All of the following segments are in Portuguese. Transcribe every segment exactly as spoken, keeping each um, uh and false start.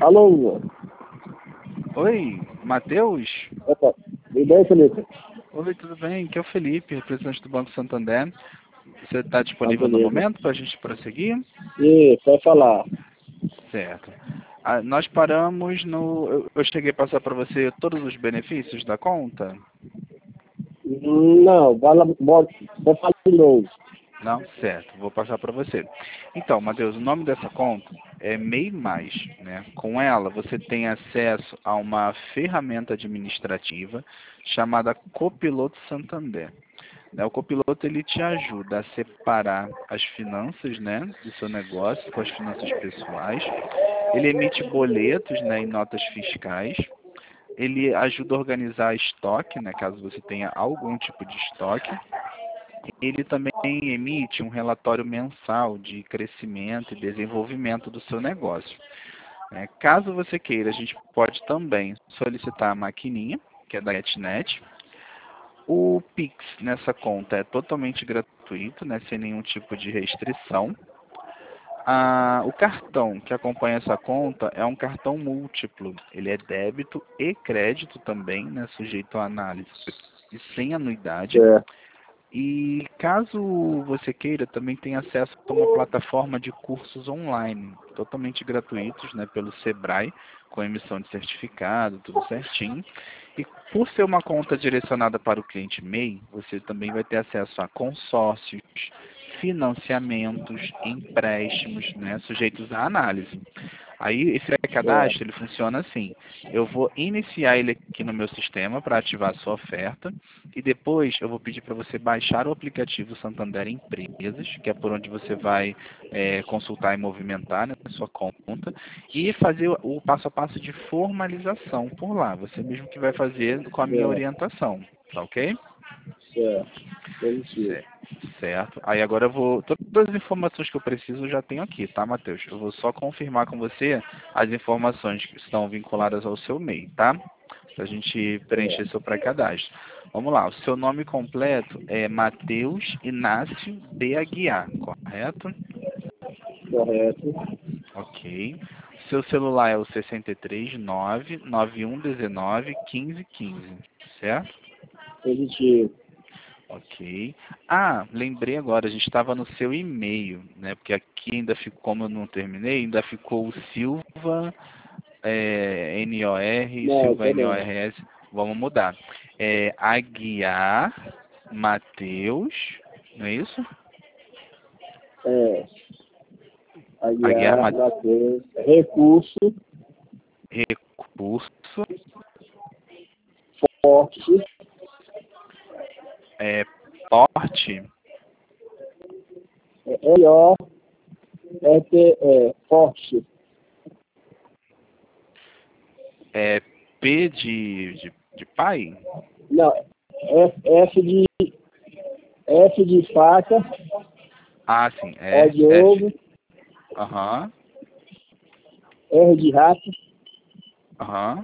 Alô, Hugo. Oi, Matheus? Opa, tudo bem, Felipe? Oi, tudo bem? Aqui é o Felipe, representante do Banco Santander. Você está Ah, disponível no beleza. momento para a gente prosseguir? E pode falar. Certo. Ah, nós paramos no... Eu eu cheguei a passar para você todos os benefícios da conta? Não, vai lá, bora, vou falar de novo. Não? Certo, vou passar para você. Então, Matheus, o nome dessa conta é MEI Mais, né? Com ela, você tem acesso a uma ferramenta administrativa chamada Copiloto Santander. Né, o copiloto ele te ajuda a separar as finanças, né, do seu negócio com as finanças pessoais. Ele emite boletos, né, e notas fiscais. Ele ajuda a organizar estoque, né, caso você tenha algum tipo de estoque. Ele também emite um relatório mensal de crescimento e desenvolvimento do seu negócio. né. Caso você queira, a gente pode também solicitar a maquininha, que é da GetNet. O Pix nessa conta é totalmente gratuito, né, sem nenhum tipo de restrição. Ah, o cartão que acompanha essa conta é um cartão múltiplo. Ele é débito e crédito também, né, sujeito a análise e sem anuidade. É, E caso você queira, também tem acesso a uma plataforma de cursos online, totalmente gratuitos, né, pelo Sebrae, com emissão de certificado, tudo certinho. E por ser uma conta direcionada para o cliente MEI, você também vai ter acesso a consórcios, financiamentos, empréstimos, né, sujeitos à análise. Aí esse é, cadastro ele funciona assim: eu vou iniciar ele aqui no meu sistema para ativar a sua oferta e depois eu vou pedir para você baixar o aplicativo Santander Empresas, que é por onde você vai é, consultar e movimentar, né, a sua conta e fazer o, o passo a passo de formalização por lá. Você mesmo que vai fazer com a minha é, orientação, tá ok? é, positivo. Cer- Certo. Aí agora eu vou. Todas as informações que eu preciso eu já tenho aqui, tá, Matheus? Eu vou só confirmar com você as informações que estão vinculadas ao seu MEI, tá? Pra gente preencher É, seu pré-cadastro. Vamos lá, o seu nome completo é Matheus Inácio de Aguiar, correto? correto. Ok. Seu celular é o sessenta e três, nove nove um um nove, quinze quinze, certo? Positivo. Ok. Ah, lembrei agora, a gente estava no seu e-mail, né? Porque aqui ainda ficou, como eu não terminei, ainda ficou o Silva, é, N O R, Não, Silva tá N O não. R S. Vamos mudar. É Aguiar Mateus, não é isso? É, Aguiar Aguiar, Ma- Matheus, recurso, Recurso, forte, é, Porte, é, L O, R T E, forte, é, P de, de, de pai? não, F, F de, F de faca, Ah, sim, O é de F. ovo, Aham, R de rato, aham.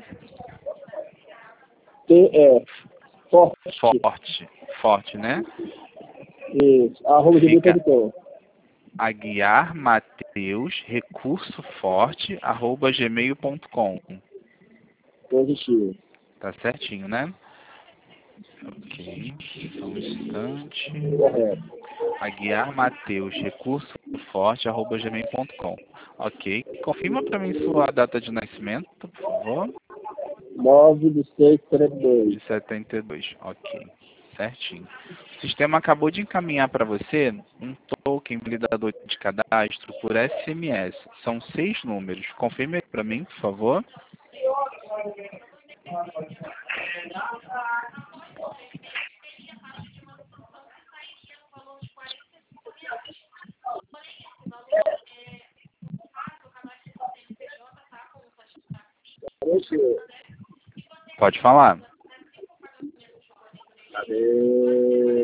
T, E, forte, Forte, forte, né? isso, arroba gmail Fica ponto com. Aguiar Mateus Recurso Forte arroba gmail ponto com. Positivo. Tá certinho, né? Ok, só um instante. Correto. Aguiar Mateus Recurso Forte arroba gmail ponto com. Ok, confirma para mim sua data de nascimento, por favor. nove de seis trinta e dois. De setenta e dois, ok, certinho. O sistema acabou de encaminhar para você um token validador de cadastro por S M S. São seis números. Confirme para mim, por favor. Positivo. Pode falar. Cadê?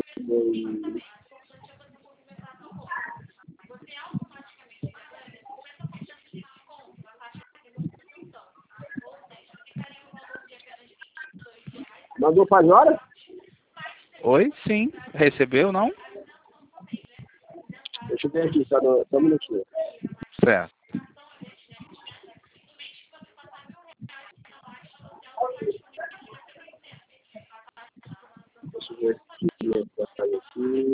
Mandou faz hora? Oi, sim. Recebeu, não? Deixa eu ver aqui, só, no, só um minutinho. Certo. Deixa eu ver aqui, mensagem aqui.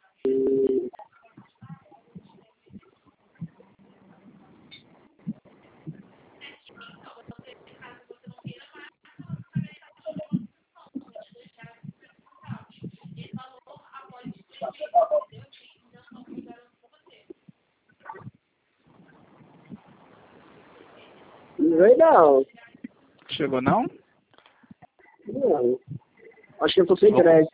Não veio não. Chegou não? Não. Acho que eu tô sem crédito.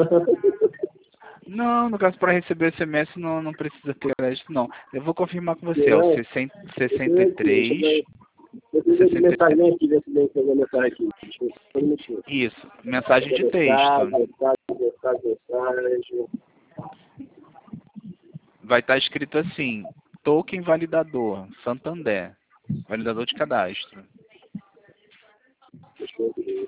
Não, no caso, para receber S M S não, não precisa ter crédito, não. Eu vou confirmar com você, é o Não. sessenta, sessenta e três... Deixa eu ver que sessenta e três. mensagem aqui, ver se vem fazer a mensagem aqui. Deixa eu ver só um minutinho. Isso, mensagem de Mensagem, texto. mensagem, mensagem, mensagem. Vai estar escrito assim, token validador, Santander, validador de cadastro. Deixa eu ver.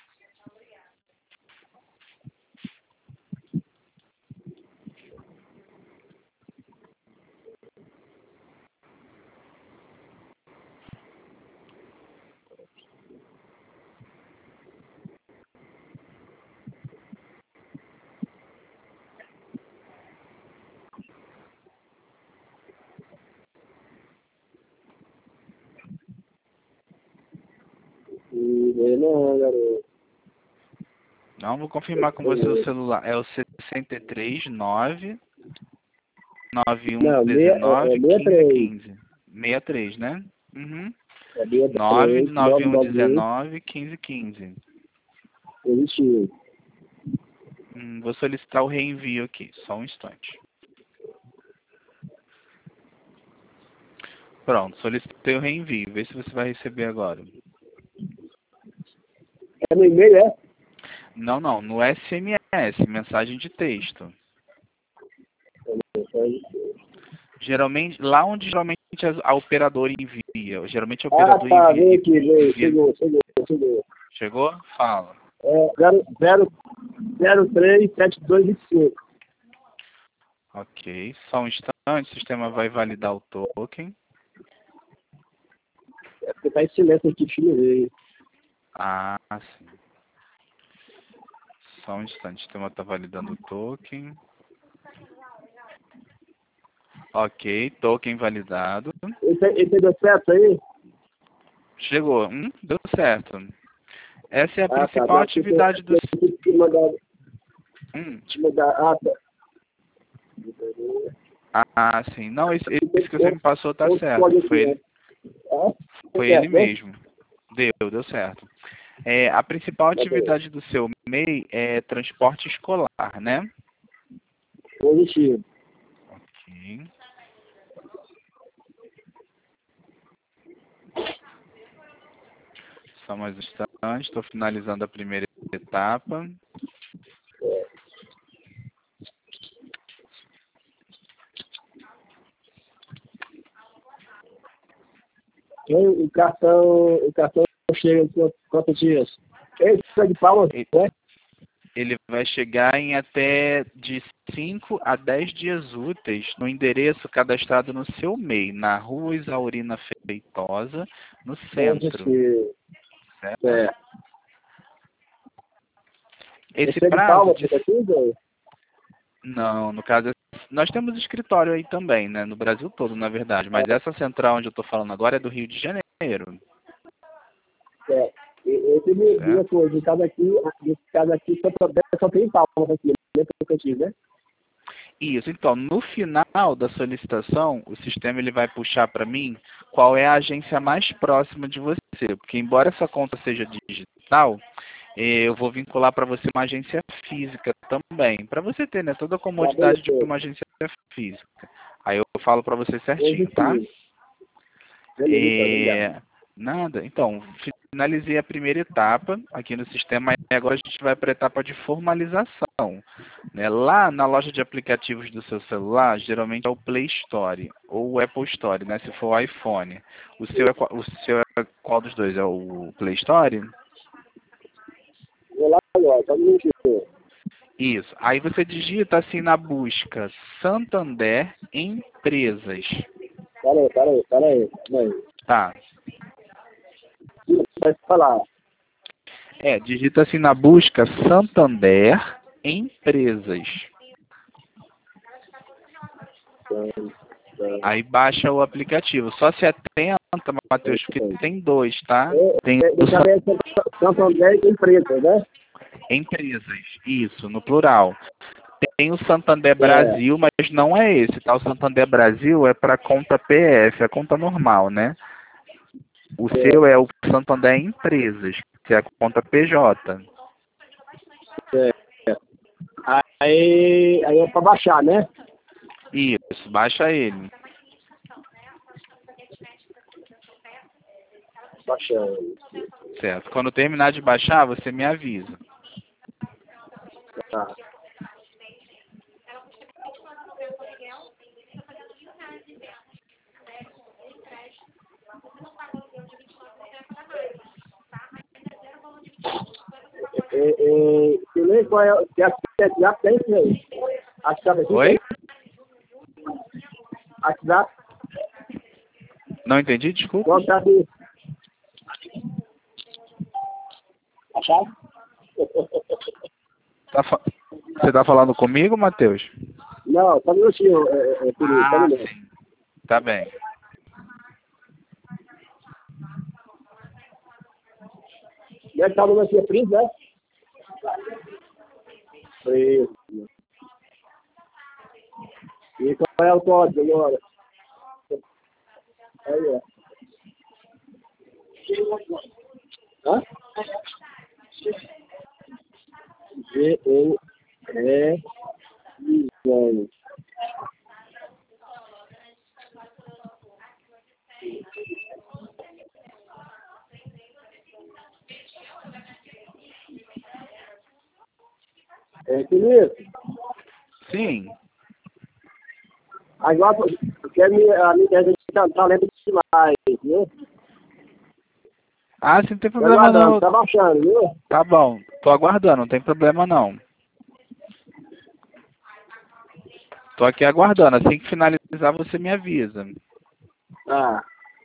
Não veio não, garoto. Não, vou confirmar com você o celular. É o sessenta e três, nove, nove um Não, meia, é, é dezenove, meia quinze, três. quinze. sessenta e três, né? Uhum. É meia nove, três, nove nove um nove um, dezenove, quinze, quinze. positivo. Hum, vou solicitar o reenvio aqui, só um instante. Pronto, solicitei o reenvio. Vê se você vai receber agora. É no e-mail, é? Não, não, no S M S, mensagem de texto. Geralmente, lá onde geralmente a, a operadora envia. Geralmente a Ah, operadora tá, envia. veio aqui, veio, envia chegou, chegou, chegou. chegou? Fala. É zero três sete dois vinte e cinco. Ok, só um instante, o sistema vai validar o token. É porque tá em silêncio aqui, deixa eu ver. Ah, sim. Só um instante, o sistema está validando o token. Ok, token validado. Esse, esse deu certo aí? Chegou. Hum, deu certo. Essa é a Ah, tá. principal Não, atividade do... eu tive que mandar, Hum. te mandar, ah, tá. Ah, sim. Não, esse, esse que você me passou tá Outro certo. código Foi aqui, né? ele, Ah, foi ele certo, né? mesmo. Deu, deu certo. É, a principal Tá bem. atividade do seu M E I é transporte escolar, né? Positivo. Ok. Só mais um instante, estou finalizando a primeira etapa. Então, o cartão, o cartão chega em quantos quantos dias? Esse é de Palmas, E- né? Ele vai chegar em até de cinco a dez dias úteis no endereço cadastrado no seu M E I, na Rua Isaurina Feitosa, no centro. Positivo. Certo? É. Esse Esse é de prazo Palmas, de... fica aqui, Zé? Não, no caso, nós temos escritório aí também, né? No Brasil todo, na verdade. Mas essa central onde eu estou falando agora é do Rio de Janeiro. É. E- Esse de Certo? duas coisas, de cada aqui, de cada aqui só, só só tem Palmas aqui, né? Tocantins, né? Isso. Então, no final da solicitação, o sistema ele vai puxar para mim qual é a agência mais próxima de você. Porque, embora essa conta seja digital, eh, eu vou vincular para você uma agência física também. Para você ter, né, toda a Tá, comodidade de beleza. uma agência física. Aí eu falo para você certinho, tá? Positivo. Beleza, obrigado. É, nada. Então, finalizei a primeira etapa aqui no sistema e agora a gente vai para a etapa de formalização. Né? Lá na loja de aplicativos do seu celular, geralmente é o Play Store ou o Apple Store, né? Se for o iPhone. O seu é, qual- o seu é qual dos dois? É o Play Store? Vou lá agora, só um minutinho. Isso. Aí você digita assim na busca Santander Empresas. Para aí, para aí, para aí. Para aí. Tá. Vai falar. É, digita assim na busca Santander Empresas. Aí baixa o aplicativo. Só se atenta, Matheus, porque tem dois, tá? Tem o Deixa eu ver Santander Empresas, né? Empresas, isso, no plural. Tem o Santander Brasil, mas não é esse, tá? O Santander Brasil é para conta P F, a conta normal, né? O seu é o Santander Empresas, que é a conta P J. É. Aí, aí é para baixar, né? Isso, baixa ele. Baixando. Certo. Quando terminar de baixar, você me avisa. Tá. E, e, nem qual é, que a WhatsApp tem isso aí? WhatsApp aqui Oi? tem? WhatsApp? Não entendi, desculpa. Qual tá aqui? Achar? Tá fa... Você tá falando comigo, Matheus? Não, só um minutinho, é, é, por isso, só um Ah, minuto. sim. Tá bem. Deve estar no meu aqui, Prince, né? Isso. E qual é o código agora? Aí, ó. Hã? G, E, E, I, É, Felipe, Sim. agora porque a minha, a minha internet tá, tá lenta demais, viu? Ah, sim, não tem Tô problema aguardando, não. tá baixando, viu? Tá bom. Tô aguardando, não tem problema não. Tô aqui aguardando. Assim que finalizar, você me avisa. Ah.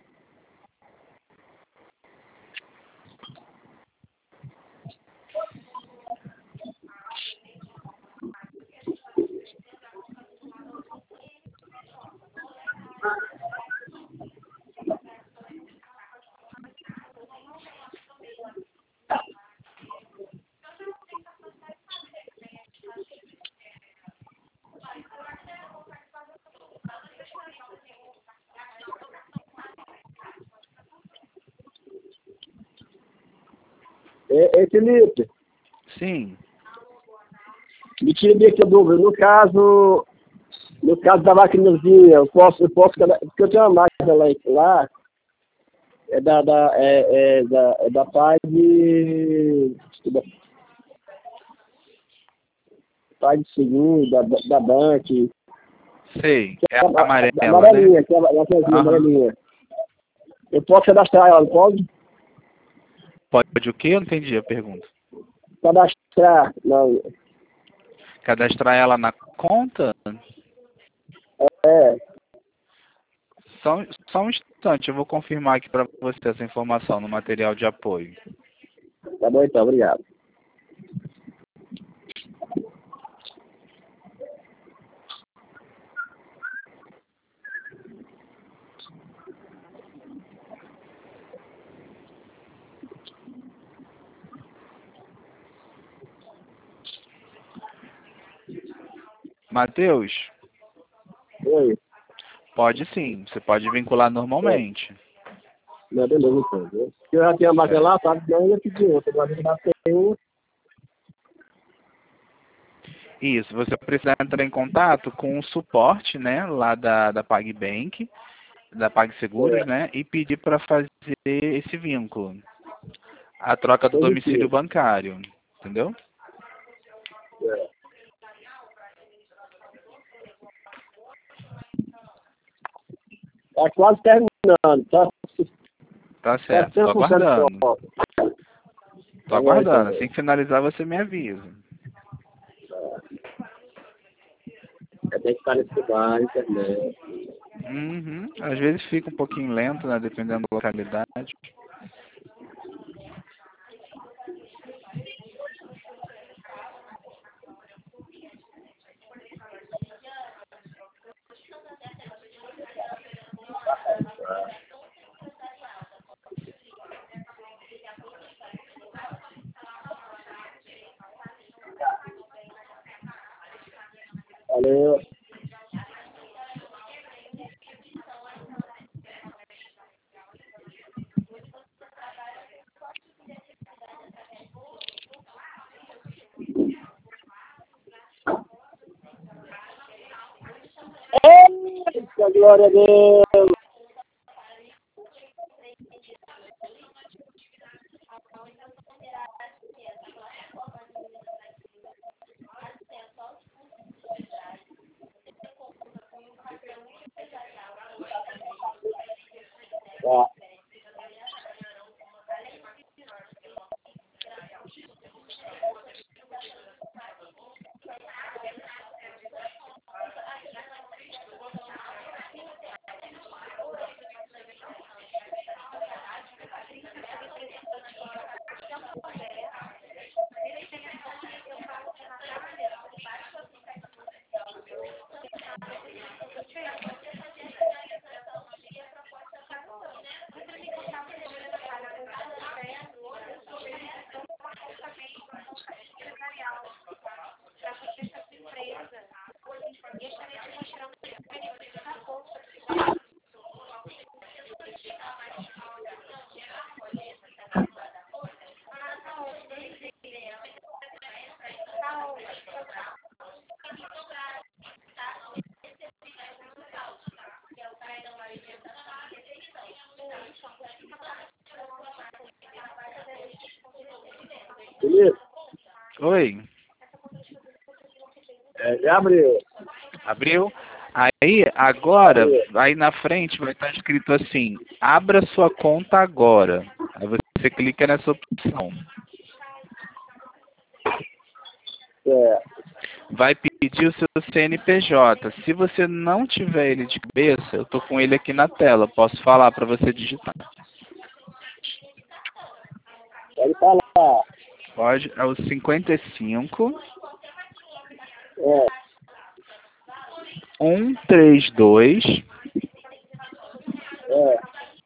É, é, Felipe, Sim. me tira bem aqui a dúvida. No caso, no caso da maquinazinha, eu posso, eu posso, porque eu tenho uma máquina lá, lá é da, da, é, é da, é da Pag, da Pag Seguro, da, da, da Bank, Sei. que É é a a, a, amarela, a né? amarelinha, que é a, a azulzinha, Aham. amarelinha. Eu posso cadastrar ela, não pode? Pode o quê? Eu não entendi a pergunta. Cadastrar, não, Cadastrar ela na conta? é, Só, um- só um instante, eu vou confirmar aqui para você essa informação no material de apoio. tá bom então, obrigado. Matheus, Oi, pode sim, você pode vincular é, normalmente. não, beleza então, viu? Eu já tinha a máquina Certo. lá, sabe, não ia pedir outra, agora eu já tenho, Isso, você precisa entrar em contato com o suporte, né, lá da, da PagBank, da PagSeguros, é, né, e pedir para fazer esse vínculo, a troca do domicílio positivo. bancário, entendeu? É. Tá quase terminando, tá? Tá Tá certo, tô cem por cento aguardando. só. Tô Tá bom então. aguardando, assim que finalizar você me avisa. É, tem que estar nesse lugar, internet. Uhum. Às vezes fica um pouquinho lento, né, dependendo da localidade. Valeu. Eita, glória a Deus. Tá. Beleza? Oi. É, já abriu. Abriu? Aí, agora, aí na frente vai estar escrito assim, abra sua conta agora. Aí você clica nessa opção. É. Vai pedir o seu C N P J. Se você não tiver ele de cabeça, eu tô com ele aqui na tela. Posso falar para você digitar. Pode falar. Pode, é o cinquenta e cinco, É. um três dois, É.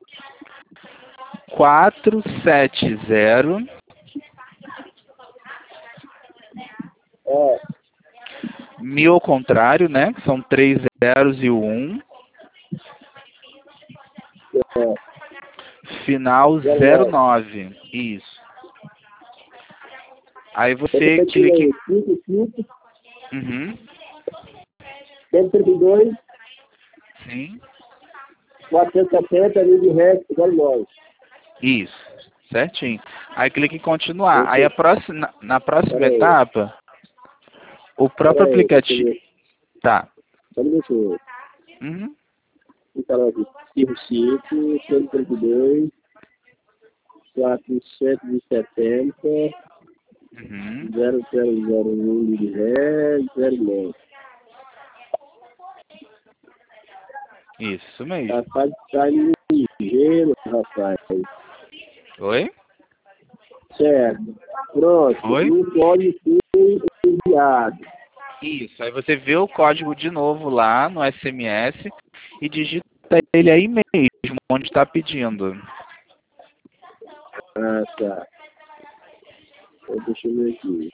quatro sete zero, É. mil ao contrário, né? São três zeros e o um. É. Final Zero zero nove. nove. Isso. Aí você Repete clica aí. em... cinco cinco, Uhum. cento e trinta e dois, Sim. quatrocentos e setenta, mil de resto, zero nove. Isso. Certinho. Aí clica em continuar. Esse- Aí a próxima, na na próxima Pera aí. etapa, o próprio Pera aí, deixa eu aplicativo... ver. Tá. Só um minutinho. Uhum. Então, aqui. cinco cinco, cento e trinta e dois, quatrocentos e setenta, Uhum. zero zero zero um de ré, zero nove. Isso mesmo. Rapaz, tá ligeiro, rapaz. Oi? Certo. Pronto. Oi? E o código foi enviado. Isso. Aí você vê o código de novo lá no S M S e digita ele aí mesmo, onde está pedindo. Ah, tá. Então, deixa eu ver aqui.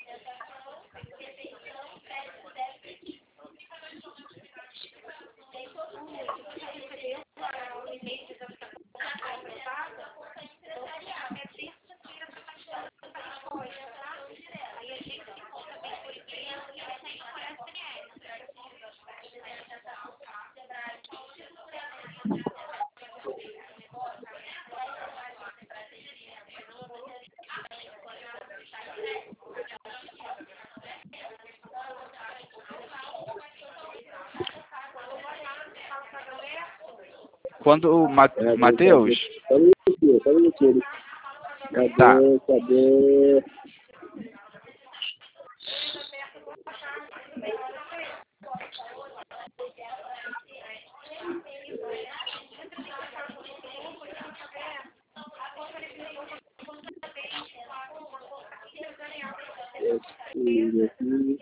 Quando o Ma- Cadê, Matheus, cadê? Só um minutinho, só um minutinho. tá. Cadê, cadê? Esse aqui.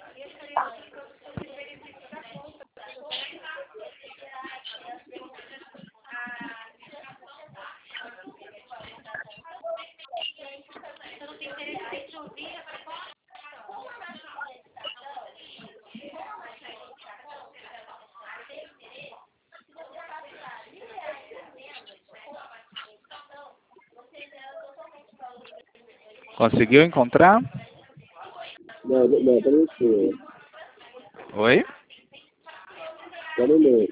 Conseguiu encontrar? Não, não, tá no meio. Oi? Tá no meio.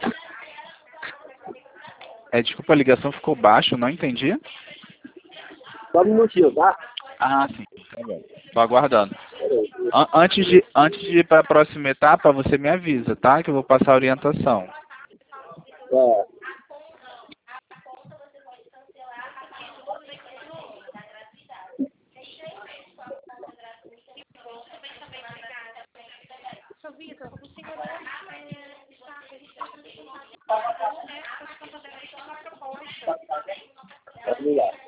É, desculpa, a ligação ficou baixa, não entendi. Só um minutinho, tá? Ah, sim, tá bom. Tô aguardando. Peraí. An- Antes de, antes de ir para a próxima etapa, você me avisa, tá? Que eu vou passar a orientação. Tá. Vamos lá.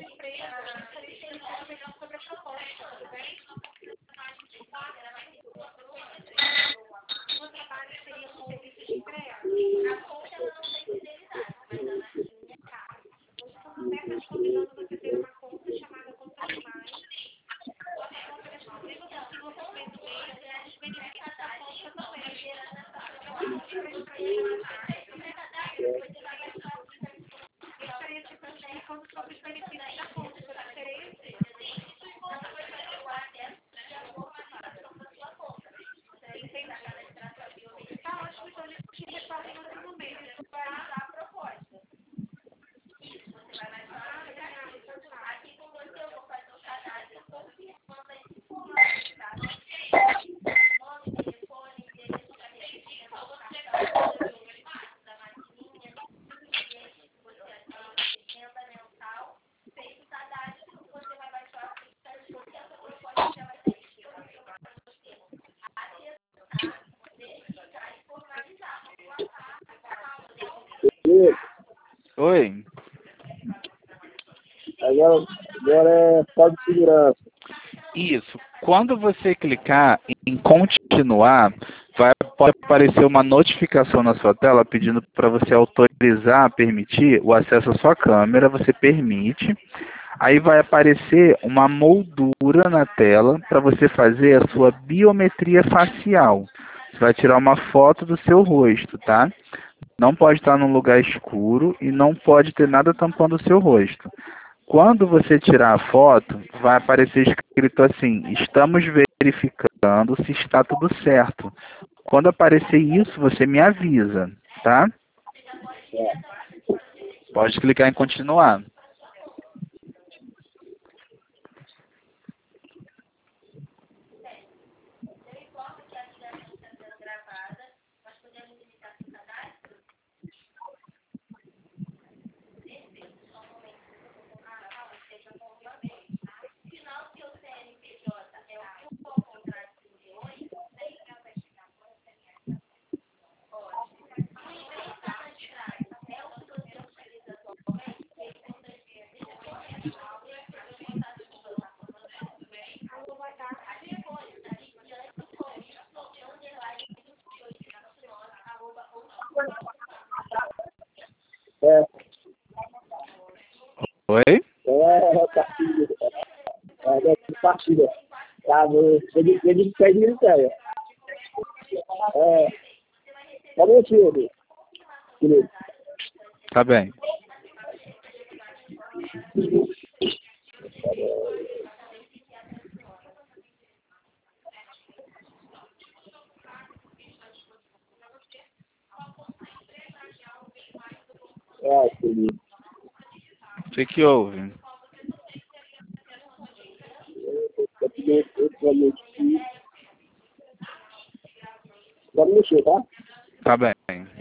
E Oi? agora, agora é foto de segurança. Isso. Quando você clicar em continuar, vai pode aparecer uma notificação na sua tela pedindo para você autorizar, permitir o acesso à sua câmera. Você permite. Aí vai aparecer uma moldura na tela para você fazer a sua biometria facial. Você vai tirar uma foto do seu rosto, tá? Não pode estar num lugar escuro e não pode ter nada tampando o seu rosto. Quando você tirar a foto, vai aparecer escrito assim: estamos verificando se está tudo certo. Quando aparecer isso, você me avisa, tá? Pode clicar em continuar. É, Oi? é, partida. É, é partida. Tá, vou ele ele pede ministério. É, só um minutinho, querido. Tá bem. É, querido. O que que houve? Eu pedi esse aqui. Só um minutinho, tá? Tá bem.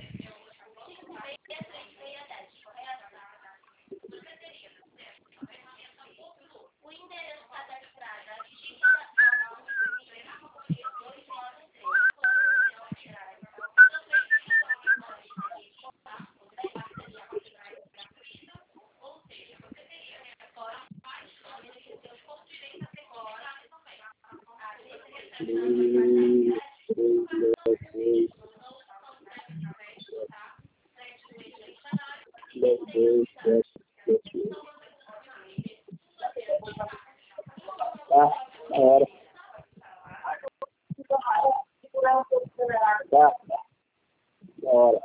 Três, três, três, dois, dois, sete, sete. Tá, na hora. Tá, na hora.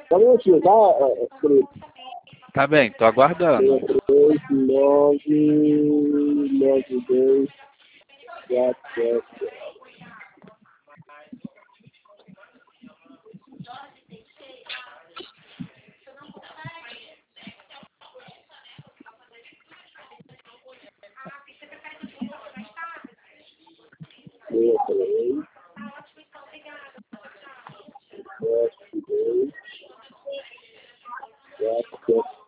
Só um minutinho, tá, é, Felipe? Tá bem, tô aguardando. três, nove, nove, dois, quatro, sete. três, três, sete, dois, quatro, sete.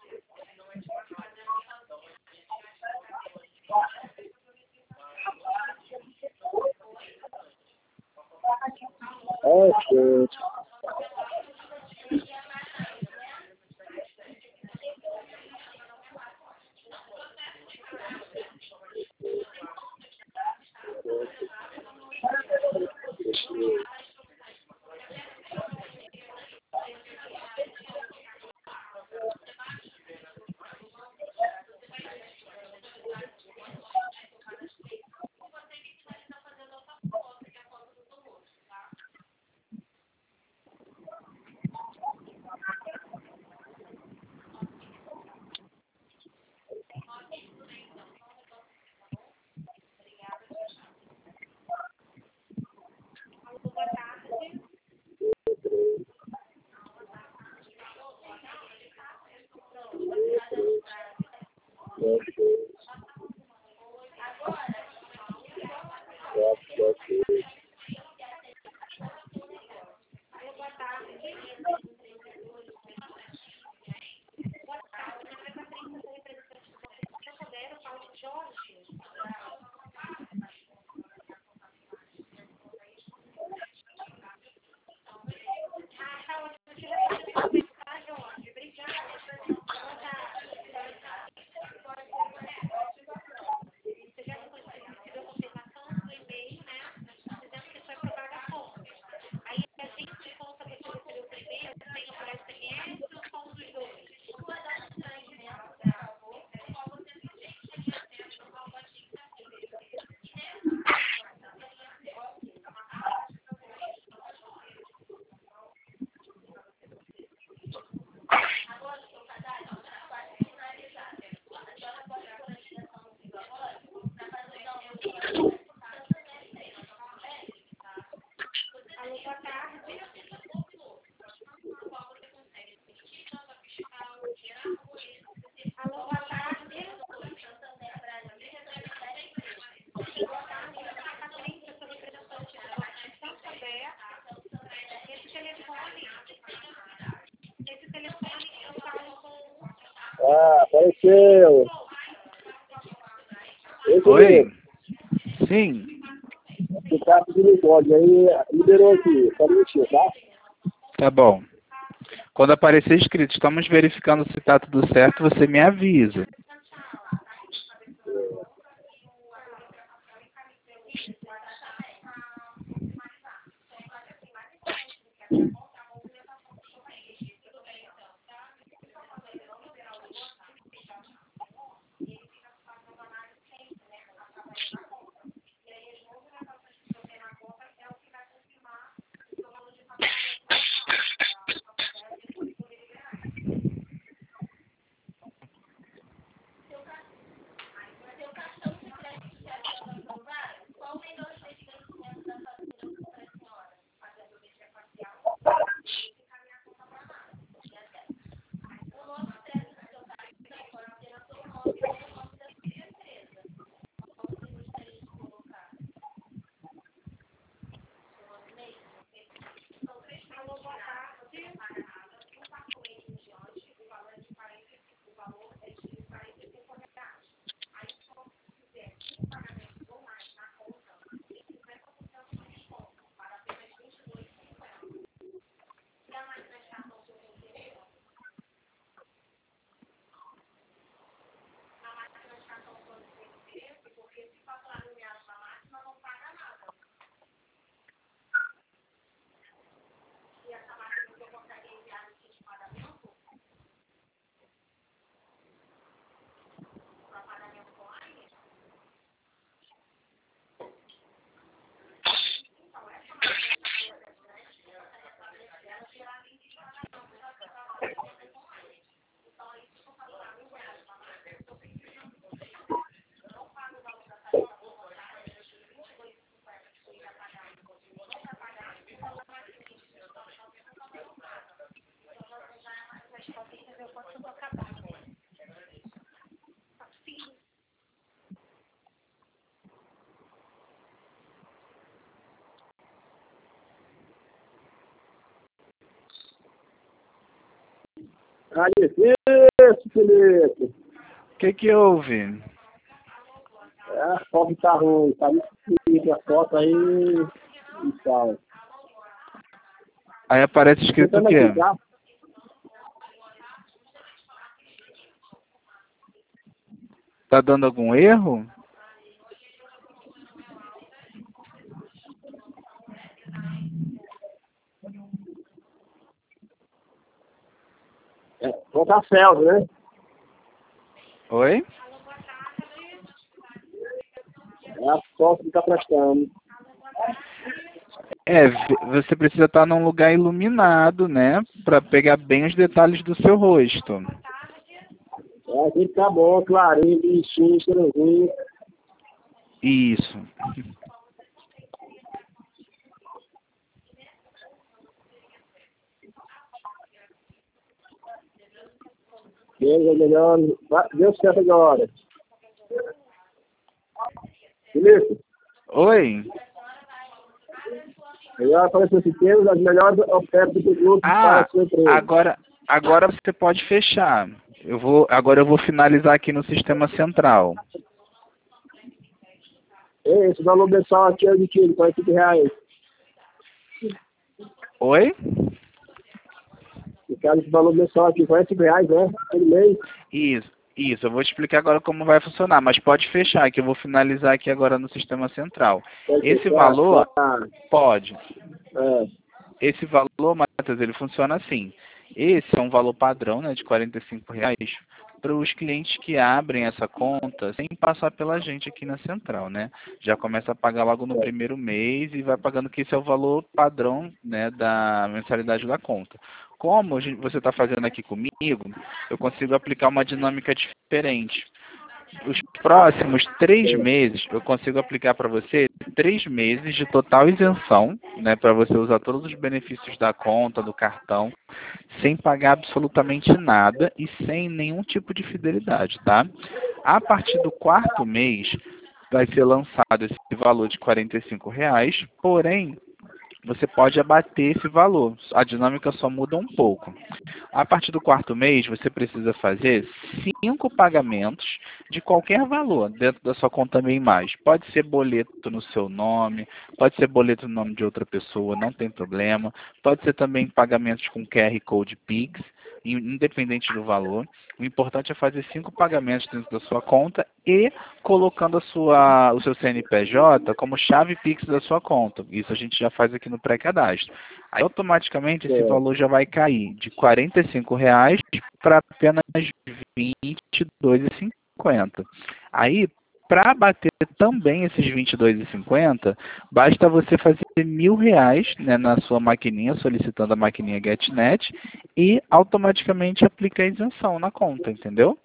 Ok. Ah, apareceu. Esse Oi? mesmo. Sim, O cara pediu o código aí, liberou aqui. Só um minutinho, tá? tá bom. Quando aparecer escrito, estamos verificando se está tudo certo, você me avisa. Ah, isso, Felipe. O que que houve? É, a foto tá ruim, tá muito bonita a foto aí e tal. Aí aparece escrito o Tentando quê? aqui, tá? Tá dando algum erro? É, botar Celso, né? Oi? É a foto que tá prestando. É, v- você precisa estar num lugar iluminado, né? Pra pegar bem os detalhes do seu rosto. É, aqui tá bom, clarinho, bonitinho, cheirosinho. Isso. Deus é melhor. Vai- Deus certo agora. Felipe, Oi? melhor apareceu esse termo, as melhores ofertas do grupo para Ah, a sua empresa. agora, agora você pode fechar. Eu vou, agora eu vou finalizar aqui no sistema central. Ei, esse valor mensal aqui é de quilo, quarenta e cinco reais. Oi? No caso, esse valor mensal aqui, quarenta e cinco reais, né? Todo mês. Isso, isso. Eu vou te explicar agora como vai funcionar, mas pode fechar, que eu vou finalizar aqui agora no sistema central. Pode Esse fechar, valor, tá. pode. É, Esse valor, Matheus, ele funciona assim. Esse é um valor padrão, né, de quarenta e cinco reais para os clientes que abrem essa conta sem passar pela gente aqui na central, né? Já começa a pagar logo no é, primeiro mês e vai pagando que esse é o valor padrão, né, da mensalidade da conta. Como a gente- você está fazendo aqui comigo, eu consigo aplicar uma dinâmica diferente. Os próximos três é. meses, eu consigo aplicar para você três meses de total isenção, né, para você usar todos os benefícios da conta, do cartão, sem pagar absolutamente nada e sem nenhum tipo de fidelidade, tá? A partir do quarto mês, vai ser lançado esse valor de quarenta e cinco reais, porém, você pode abater esse valor. A dinâmica só muda um pouco. A partir do quarto mês, você precisa fazer cinco pagamentos de qualquer valor dentro da sua conta Bem Mais. Pode ser boleto no seu nome, pode ser boleto no nome de outra pessoa, não tem problema. Pode ser também pagamentos com Q R Code Pix, independente do valor. O importante é fazer cinco pagamentos dentro da sua conta e colocando a sua, o seu C N P J como chave Pix da sua conta. Isso a gente já faz aqui no pré-cadastro. Aí automaticamente esse É. valor já vai cair de quarenta e cinco reais para apenas vinte e dois reais e cinquenta centavos. Aí, para bater também esses vinte e dois reais e cinquenta centavos, basta você fazer mil reais, né, na sua maquininha, solicitando a maquininha GetNet, e automaticamente aplica a isenção na conta, entendeu?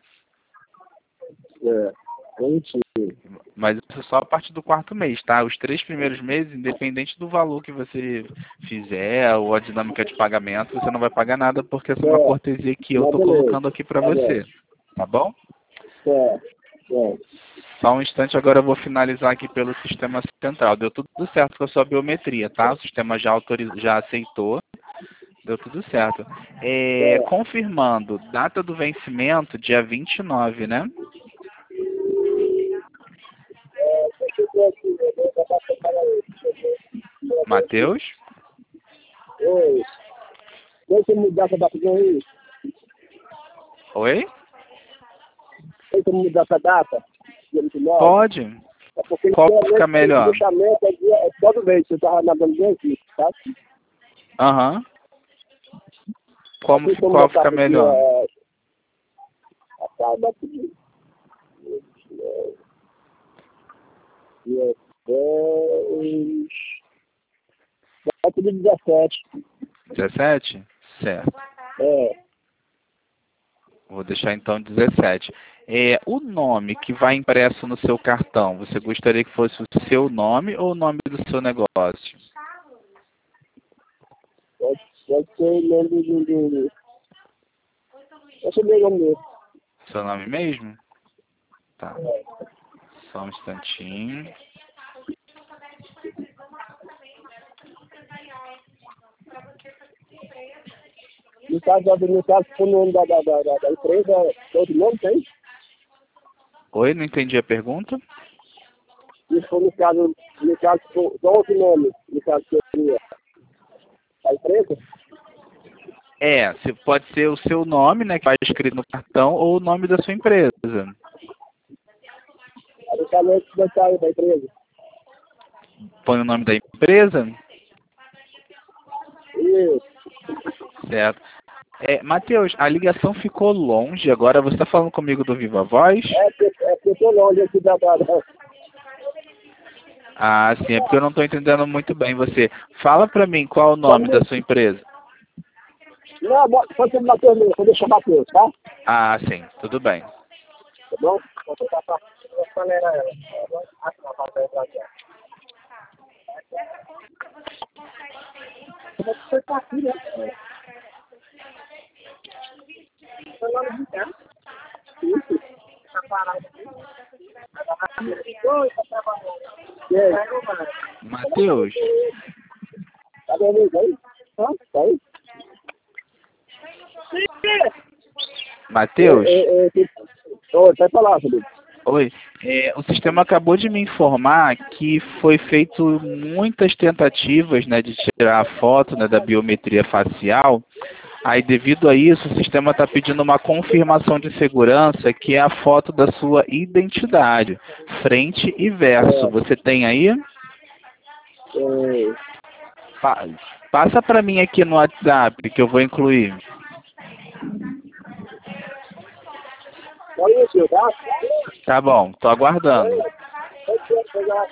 É. Mentira. Mas isso é só a partir do quarto mês, tá? Os três primeiros meses, independente do valor que você fizer ou a dinâmica de pagamento, você não vai pagar nada porque essa é uma É. cortesia que eu Mas tô beleza. colocando aqui para Tá bom. você, tá bom? É. É. Só um instante, agora eu vou finalizar aqui pelo sistema central. Deu tudo certo com a sua biometria, tá? O sistema já, autoriz... já aceitou, deu tudo certo. É, É. confirmando, data do vencimento, dia vinte e nove, né? Deixa eu ver aqui, né? Deixa eu passar para ele. Matheus? Oi. Deixa eu mudar essa data aí. Oi? Deixa eu mudar essa data. Dia vinte e nove. Pode. É porque Qual fica geralmente o melhor? fechamento é, dia, é todo mês. Você estava nadando bem aqui, tá? Aham. Como, Assim como qual botar fica pro dia. melhor? É, acaba aqui. Dia dez. Vai pro dia dezessete. dezessete? Certo. É. Vou deixar então dezessete. É, o nome que vai impresso no seu cartão, você gostaria que fosse o seu nome ou o nome do seu negócio? Pode, pode ser o nome do. do, do Pode ser meu nome mesmo. Seu nome mesmo? Tá. Só um instantinho. No caso, da- no caso, o nome da, da, da, da da empresa, todo nome tem? Oi, não entendi a pergunta. E se for no caso, no caso, for só outro nome, no caso, seria a empresa? É, se pode ser o seu nome, né, que vai escrito no cartão, ou o nome da sua empresa. A do caso vai sair da empresa. Põe o nome da empresa, Isso. certo? É, Matheus, a ligação ficou longe, agora você está falando comigo do Viva Voz? É porque, é porque eu tô longe aqui da, da, da... Ah, sim, é porque eu não estou entendendo muito bem você. Fala para mim qual é o nome da sua empresa. Não, bota- pode ser Matheus mesmo, vou deixar Matheus, tá? Ah, sim, tudo bem. Tá bom? Vou tentar pra acelerar ela. Ah, não, vai pra ela aqui, ó. Como é que você tá aqui, né? Foi lá no inferno. Isso. Tá parado aqui. Oi, tá trabalhando. E aí? Matheus, Tá dormindo aí? Tá? Tá aí? Matheus, É, é, é, Oi, pode falar, Felipe. oi. É, o sistema acabou de me informar que foi feito muitas tentativas, né, de tirar a foto, né, da biometria facial. Aí, devido a isso, o sistema está pedindo uma confirmação de segurança, que é a foto da sua identidade, frente e verso. É. Você tem aí? É, Pa- Passa para mim aqui no WhatsApp, que eu vou incluir. olha isso, tá? Tá bom, tô aguardando. Pode pegar.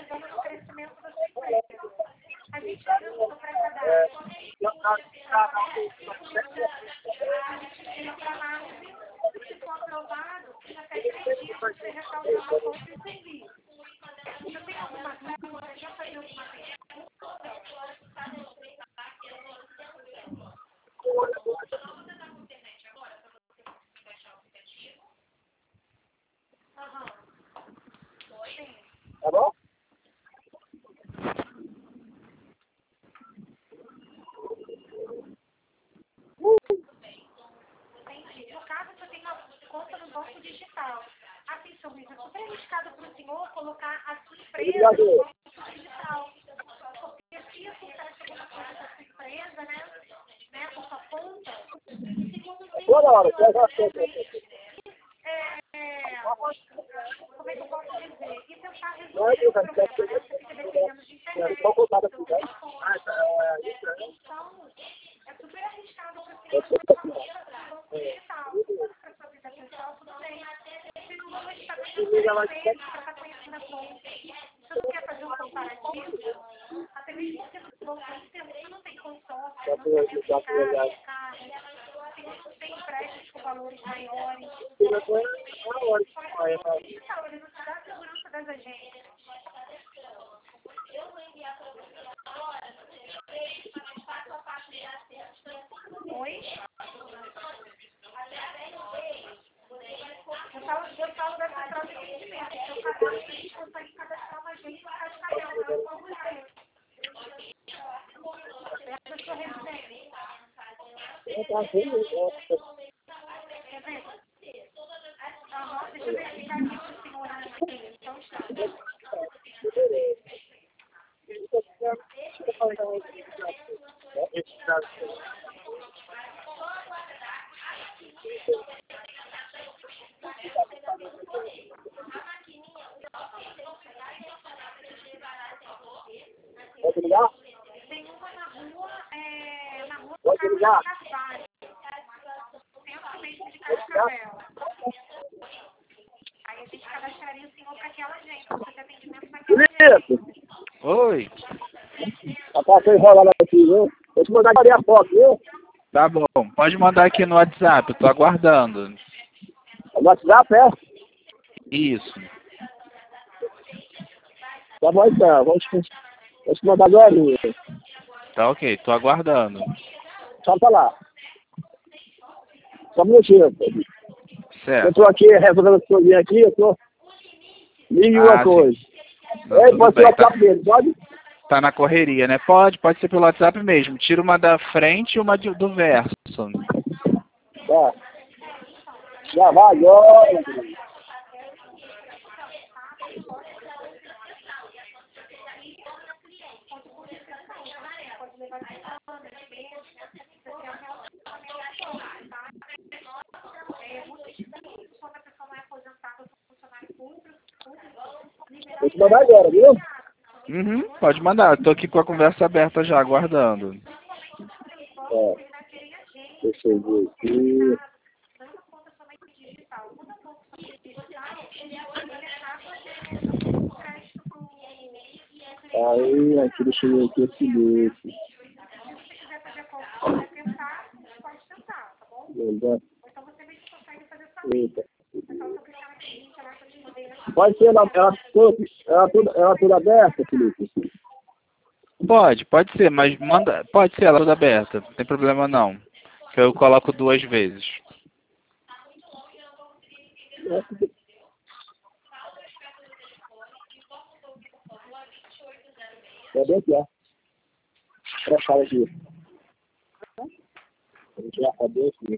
Tá bom? No caso, você tem uma conta no banco digital. Assim, seu Luiz, é super arriscado para o senhor colocar a sua empresa no banco digital. Porque se acontece alguma coisa com a sua empresa, né, né, com a sua conta, o senhor não tem Toda hora, já já sei. é, é, como é que eu posso dizer? E tentar Não é resolver que o vai ficar problema, né? Você fica dependendo de internet. só voltar aqui, tá? Ah, tá. Então, é super arriscado para o senhor Eu colocar sei. a conta digital. Para sua vida pessoal, tudo bem. Se não, a gente está conhecendo ele, para estar conhecendo a conta. Se você quer fazer um comparativo, até mesmo porque no banco você não tem consórcio, financiamento de carro, carro, tem, tem empréstimos com valores maiores. Pode digital, ele não te dá a segurança das agências. Oi? Eu falo, eu falo da central de atendimento. Eu cadastro, a gente consegue cadastrar uma agência em Cascavel, não é uma mulher. Essa é a sua residência. Quer ver? Aham, deixa eu verificar aqui se o senhor aqui. Então está. Pode ligar? Tem uma na rua, é, na rua Pode ligar? Carvalho. Centro mesmo de Cascavel. Aí a gente cadastraria o senhor para aquela agência, para fazer atendimento naquela agência. Felipe, Oi. rapaz, você enrola lá aqui, viu? Vou te mandar ali a foto, viu? Tá bom, pode mandar aqui no WhatsApp, eu tô aguardando. No WhatsApp, é? Isso. Tá bom então, vou te, vou te mandar agora. Tá ok, tô aguardando. Só pra lá. Só um minutinho. Eu Certo. tô aqui resolvendo as coisinhas aqui, eu tô mil e uma Ah, sim. coisa. Não, Ei, tudo pode ser o bem, tá, WhatsApp dele, pode? tá na correria, né? Pode, pode ser pelo WhatsApp mesmo. Tira uma da frente e uma de- do verso. Tá. Já vai agora. Vou te mandar agora, viu? Uhum, pode mandar. Estou aqui com a conversa aberta já, aguardando. É. Deixa eu ver aqui. Aí, aqui, deixa eu ver aqui o seguinte. Eita. Pode ser ela, ela, toda, ela, toda, ela toda aberta, Felipe? Pode, pode ser, mas manda. Pode ser ela toda aberta, não tem problema não. Que eu coloco duas vezes. É bem aqui, ó. Pra achar aqui. A gente vai saber aqui.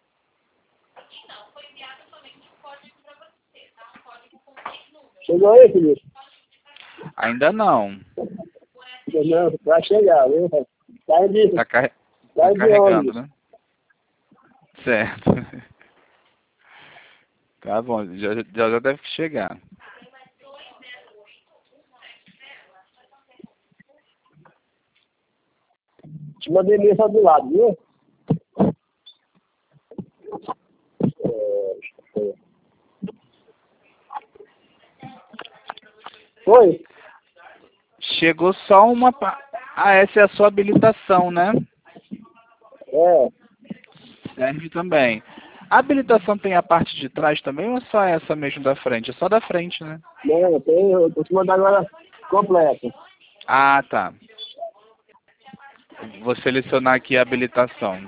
Chegou aí, Felipe? Ainda não. Não, vai chegar, viu? Tá de, Tá, carre... tá tá de carregando, ônibus. né? Certo. Tá bom, já, já, já deve chegar. Te mandei mensagem do lado, viu? É, foi? Chegou só uma... pa- Ah, essa é a sua habilitação, né? É. Serve também. A habilitação tem a parte de trás também ou é só essa mesmo da frente? É só da frente, né? Não, tem, eu vou te mandar agora completo. Ah, tá. Vou selecionar aqui a habilitação.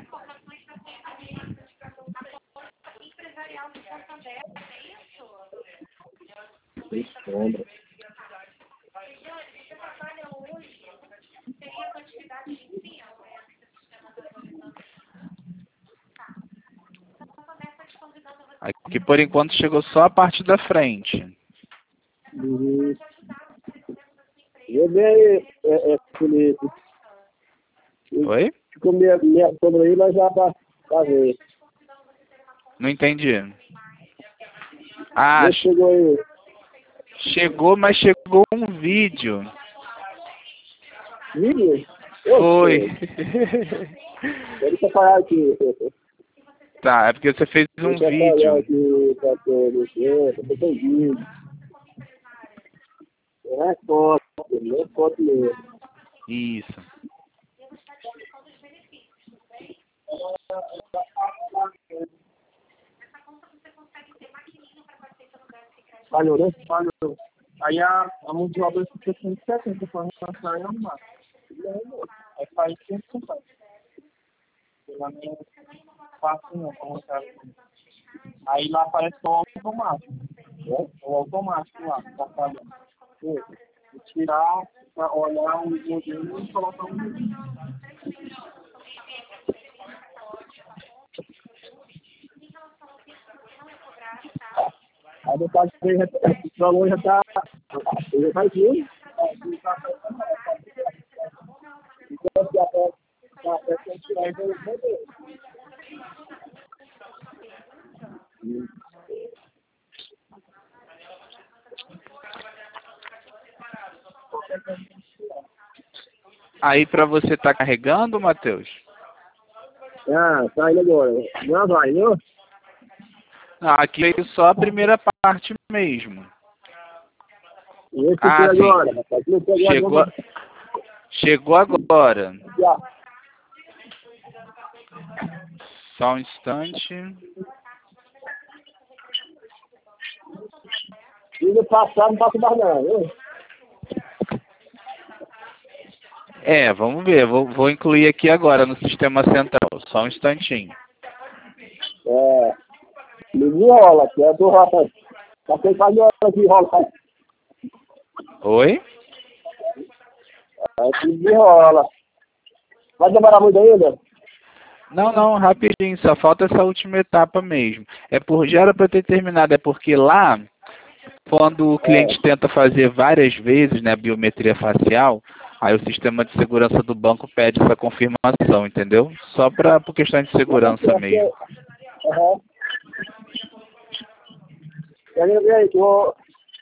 Tem sombra. Aqui por enquanto chegou só a parte da frente. Uhum. Eu dei, é, é, Felipe. Oi? Ficou meia, meia sombra aí, mas já pra, pra ver. Não entendi. Ah, Vê se chegou aí. chegou, mas chegou um vídeo. Vídeo? Foi. Deixa eu parar aqui. Tá, é porque você fez um Deixa eu parar vídeo. aqui pra todos. Eu tô vídeo. Não é foto, não é foto mesmo. Isso. Falhou, né? Falhou. Aí a, a mão de obra fica cento e setenta para lançar e arrumar. Aí faz cento e cinquenta. Pelo menos fácil não, como tá assim. Aí lá aparece o automático. Né? O automático lá, tá falando. Vou tirar, pra olhar o modelo e colocar um modelo. A metade do valor já está. Já tá aqui. Então, se a peça a peça tirar, então eu vou ver. Aí pra você tá carregando, Matheus? Ah, tá indo agora. Não vai, não? Ah, aqui veio só a primeira parte mesmo. E esse Ah, aqui sim. agora, rapaz. Não pegou Chegou, agora. chegou agora. Já. Só um instante. E no passado não passa mais não, viu? É, vamos ver. Vou, vou incluir aqui agora no sistema central. Só um instantinho. É. Me enrola, que é do Rafa. Só quem faz hora que enrola. Oi? É que me enrola. Vai demorar muito ainda? Não, não, rapidinho, só falta essa última etapa mesmo. É por, já era para ter terminado, é porque lá, quando o cliente É. tenta fazer várias vezes, né, a biometria facial, aí o sistema de segurança do banco pede essa confirmação, entendeu? Só para por questão de Mas tá segurança certo, mesmo. é. Aham. E aí, aí, tô...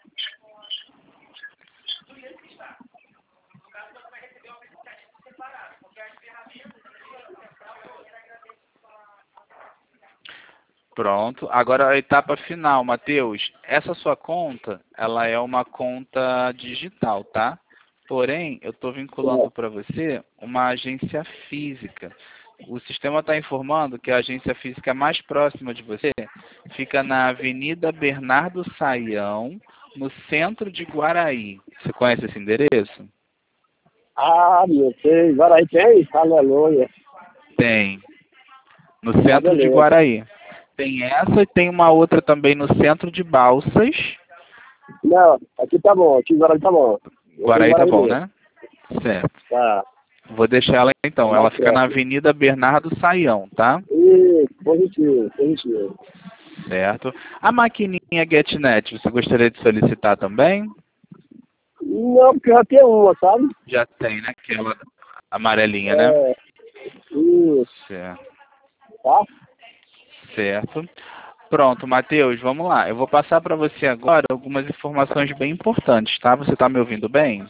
Pronto. Agora a etapa final, Matheus. Essa sua conta, ela é uma conta digital, tá? Porém, eu estou vinculando para você uma agência física. O sistema está informando que a agência física mais próxima de você fica na Avenida Bernardo Saião, no centro de Guaraí. Você conhece esse endereço? Ah, meu Deus, agora aí tem? Aleluia. Tem. No Ah, centro de beleza. Guaraí. Tem essa e tem uma outra também no centro de Balsas. Não, aqui tá bom, aqui agora tá bom. Guaraí tá bom, mesmo. né? Certo. Tá. Vou deixar ela então. Ela Mais fica na perto. Avenida Bernardo Saião, tá? Isso, positivo, positivo. Certo. A maquininha GetNet, você gostaria de solicitar também? Não, porque já tem uma, sabe? Já tem, né? Aquela amarelinha, né? É, isso, Certo. tá? Certo. Pronto, Matheus, vamos lá. Eu vou passar para você agora algumas informações bem importantes, tá? Você está me ouvindo bem?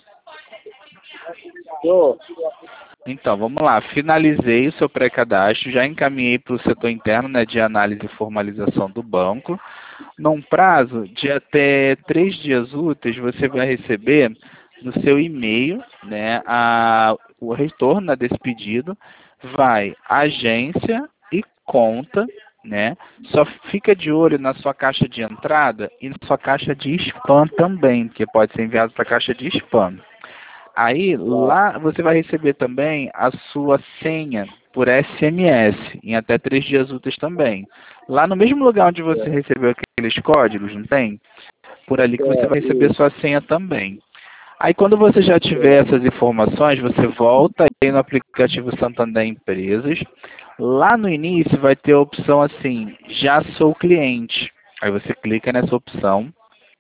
Tô. Então, vamos lá. Finalizei o seu pré-cadastro, já encaminhei para o setor interno, né, de análise e formalização do banco. Num prazo de até três dias úteis, você vai receber no seu e-mail, né, a, o retorno, né, desse pedido. Vai agência e conta, né? Só fica de olho na sua caixa de entrada e na sua caixa de spam também, que pode ser enviado para a caixa de spam. Aí, lá você vai receber também a sua senha por S M S, em até três dias úteis também. Lá no mesmo lugar onde você recebeu aqueles códigos, não tem? Por ali que você vai receber sua senha também. Aí, quando você já tiver essas informações, você volta aí no aplicativo Santander Empresas. Lá no início vai ter a opção assim, já sou cliente. Aí você clica nessa opção.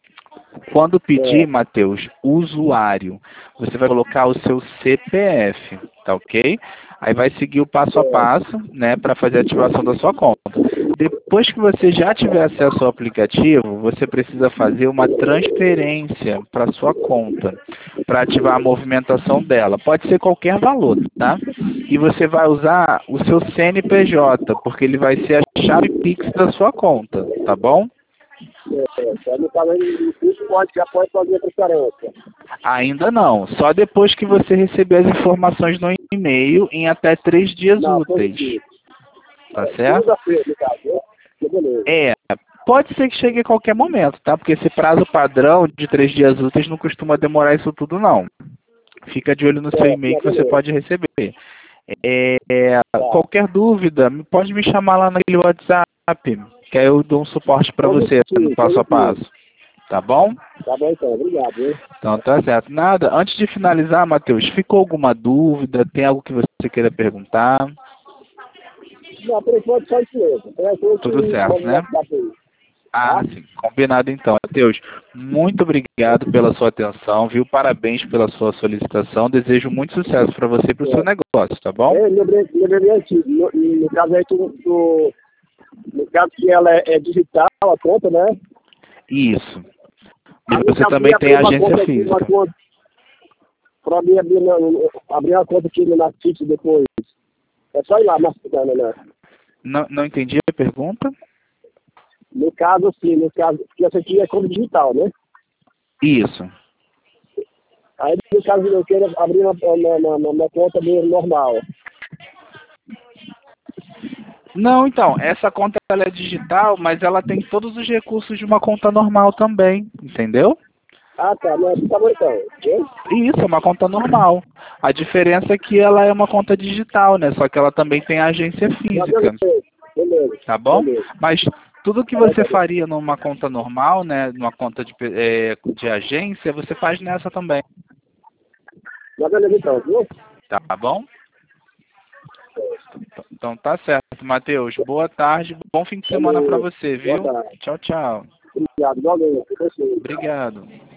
Quando pedir, Matheus, usuário, você vai colocar o seu C P F, tá ok? Aí vai seguir o passo a passo, né, para fazer a ativação da sua conta. Depois que você já tiver acesso ao aplicativo, você precisa fazer uma transferência para sua conta, para ativar a movimentação dela. Pode ser qualquer valor, tá? E você vai usar o seu C N P J, porque ele vai ser a chave Pix da sua conta, tá bom? É, só no caso do curso pode, já pode fazer a transferência. Ainda não, só depois que você receber as informações no e-mail em até três dias Não, úteis. positivo. Tá certo? Segunda-feira, no caso, né? Que beleza. É, pode ser que chegue a qualquer momento, tá? Porque esse prazo padrão de três dias úteis não costuma demorar isso tudo, não. Fica de olho no seu É, e-mail que você beleza. pode receber. É, qualquer dúvida, pode me chamar lá naquele WhatsApp, que aí eu dou um suporte para você no passo a passo. Tá bom? Tá bom então, obrigado, hein? Então tá certo. Nada, antes de finalizar, Matheus, ficou alguma dúvida? Tem algo que você queira perguntar? Não, por enquanto só isso mesmo. Então, eu Tudo que certo, vamos né? dar pra ele. Ah, sim. Combinado então. Matheus, muito obrigado pela sua atenção, viu? Parabéns pela sua solicitação. Desejo muito sucesso para você e para o seu negócio, tá bom? É, lembrei, lembrei antigo. No, no caso aí, tu, tu, no caso que ela é, é digital, a conta, né? Isso. E Aí, você eu também abri tem uma agência conta aqui, física. uma conta, pra mim abrir, na, abrir uma conta aqui na City depois. É só ir lá, mas não, não, não. Não, não entendi a pergunta? No caso, sim, no caso, porque essa aqui é conta digital, né? Isso. Aí, no caso, eu quero abrir uma, uma, uma, uma conta mesmo normal. Não, então, essa conta ela é digital, mas ela tem todos os recursos de uma conta normal também, entendeu? Ah, tá, não, tá bom então. Entendeu? Isso, é uma conta normal. A diferença é que ela é uma conta digital, né? Só que ela também tem agência Tá, física, beleza, beleza. tá bom? Beleza. Mas tudo que você faria numa conta normal, né? Numa conta de, é, de agência, você faz nessa também, Tá, beleza então, viu? tá bom? Então tá certo, Matheus. Boa tarde, bom fim de semana para você, viu? Boa tarde. Tchau, tchau. Obrigado, igualmente. Obrigado.